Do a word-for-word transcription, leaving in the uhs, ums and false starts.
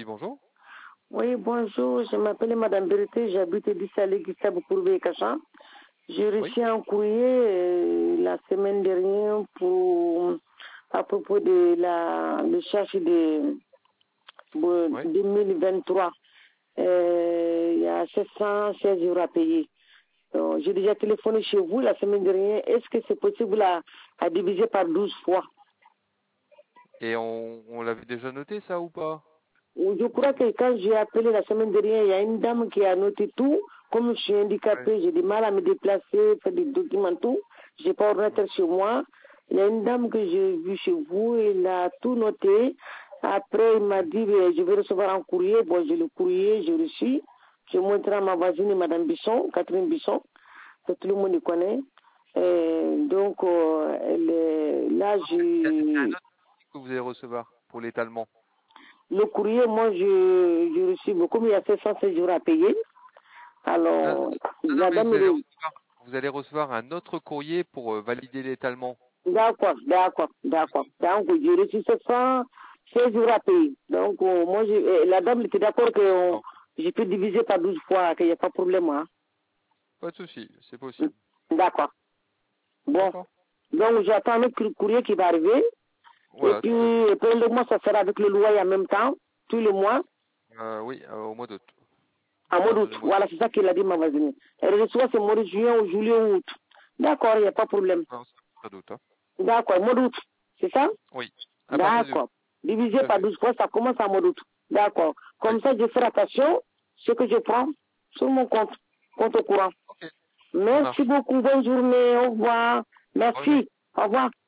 Crédit, bonjour. Oui, bonjour, je m'appelle Madame Berité, j'habite Dissale, Gissab, Courbet et Cachan. J'ai reçu Oui. un courrier euh, la semaine dernière pour, à propos de la le charge de, de Oui. deux mille vingt-trois. Euh, il y a sept cent seize euros à payer. Donc, j'ai déjà téléphoné chez vous la semaine dernière. Est-ce que c'est possible à, à diviser par douze fois? Et on, on l'avait déjà noté ça ou pas? Je crois que quand j'ai appelé la semaine dernière, il y a une dame qui a noté tout. Comme je suis Ouais. handicapée, j'ai du mal à me déplacer, faire des documents, tout. J'ai pas ordinateur chez moi. Il y a une dame que j'ai vue chez vous, elle a tout noté. Après, il m'a dit, eh, je vais recevoir un courrier. Bon, j'ai le courrier, j'ai reçu. J'ai montré à ma voisine, Madame Bisson, Catherine Bisson, que tout le monde y connaît. Et donc, euh, elle est- là, C'est c'est un j'ai... autre que vous allez recevoir pour l'étalement. Le courrier, moi, je, je reçu beaucoup, mais il y a sept cent seize jours à payer. Non, Alors, non, non, la mais dame, vous elle allez est... recevoir, vous allez recevoir un autre courrier pour euh, valider l'étalement. D'accord, d'accord, d'accord. Donc, j'ai reçu sept cent seize jours à payer. Donc, euh, moi, je, euh, la dame était d'accord que euh, Non, je peux diviser par douze fois, qu'il n'y a pas de problème. Hein. pas de souci, c'est possible. D'accord. Bon. D'accord. Donc, j'attends le cou- courrier qui va arriver. Et Voilà, puis, tout à fait. et puis, le mois, ça sera avec le loyer en même temps, tous les mois, Euh, oui, euh, au mois d'août. À en mois partir d'août. du mois d'août. Voilà, c'est ça qu'il a dit, ma voisine. Elle reçoit ce mois de juillet ou juillet ou août. D'accord, il n'y a pas de problème. Non, c'est pas d'août. Hein. D'accord, mois d'août, c'est ça? Oui, à partir du. D'accord. Divisé Tout à par fait. douze fois, ça commence à mois d'août. D'accord. Oui. Comme ça, je fais attention, ce que je prends sur mon compte, compte au courant. Ok, ça Merci marche. beaucoup, bonne journée, au revoir. Bonne journée. Merci, au revoir.